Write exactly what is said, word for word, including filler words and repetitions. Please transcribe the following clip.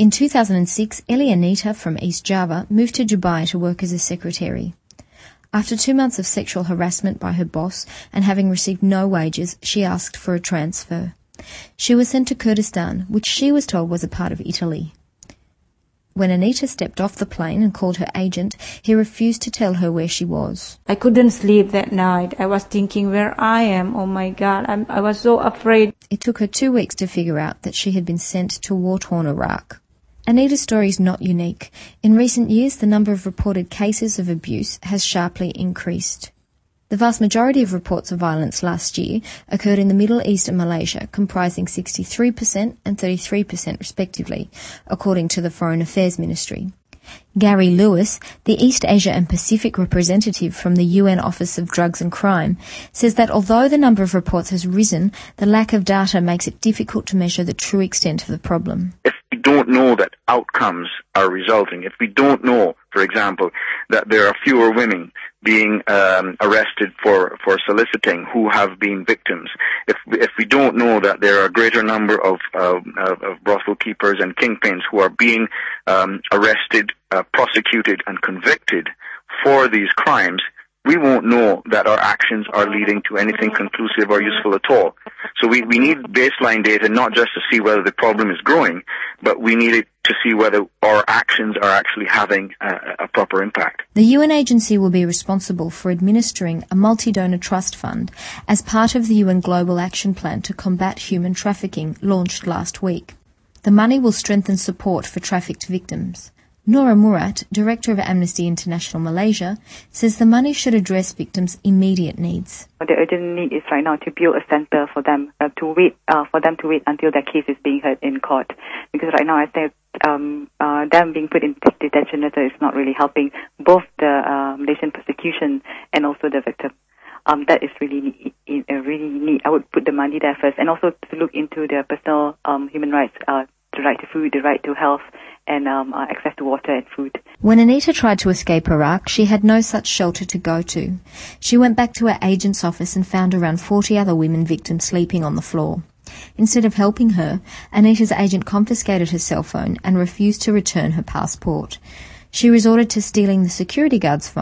In two thousand six, Elianita from East Java moved to Dubai to work as a secretary. After two months of sexual harassment by her boss and having received no wages, she asked for a transfer. She was sent to Kurdistan, which she was told was a part of Italy. When Anita stepped off the plane and called her agent, he refused to tell her where she was. I couldn't sleep that night. I was thinking where I am. Oh my God, I'm, I was so afraid. It took her two weeks to figure out that she had been sent to war-torn Iraq. Anita's story is not unique. In recent years, the number of reported cases of abuse has sharply increased. The vast majority of reports of violence last year occurred in the Middle East and Malaysia, comprising sixty-three percent and thirty-three percent respectively, according to the Foreign Affairs Ministry. Gary Lewis, the East Asia and Pacific representative from the U N Office of Drugs and Crime, says that although the number of reports has risen, the lack of data makes it difficult to measure the true extent of the problem. If we don't know that outcomes are resulting, if we don't know, for example, that there are fewer women being um, arrested for, for soliciting who have been victims, if if we don't know that there are a greater number of, uh, of, of brothel keepers and kingpins who are being um, arrested, uh, prosecuted and convicted for these crimes, we won't know that our actions are leading to anything conclusive or useful at all. So we, we need baseline data not just to see whether the problem is growing, but we need it to see whether our actions are actually having a, a proper impact. The U N agency will be responsible for administering a multi-donor trust fund as part of the U N Global Action Plan to combat human trafficking launched last week. The money will strengthen support for trafficked victims. Nora Murat, Director of Amnesty International Malaysia, says the money should address victims' immediate needs. The urgent need is right now to build a centre for them uh, to wait uh, for them to wait until their case is being heard in court. Because right now, I think um, uh, them being put in detention letter is not really helping both the uh, Malaysian prosecution and also the victim. Um, that is really uh, really neat. I would put the money there first, and also to look into their personal um, human rights, uh, the right to food, the right to health, and um, uh, access to water and food. When Anita tried to escape Iraq, she had no such shelter to go to. She went back to her agent's office and found around forty other women victims sleeping on the floor. Instead of helping her, Anita's agent confiscated her cell phone and refused to return her passport. She resorted to stealing the security guard's phone